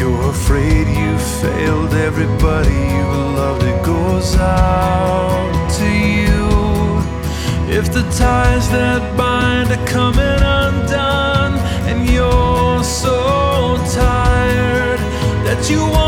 you're afraid you failed everybody you loved, it goes out to you. If the ties that bind are coming undone, and you're so tired that you want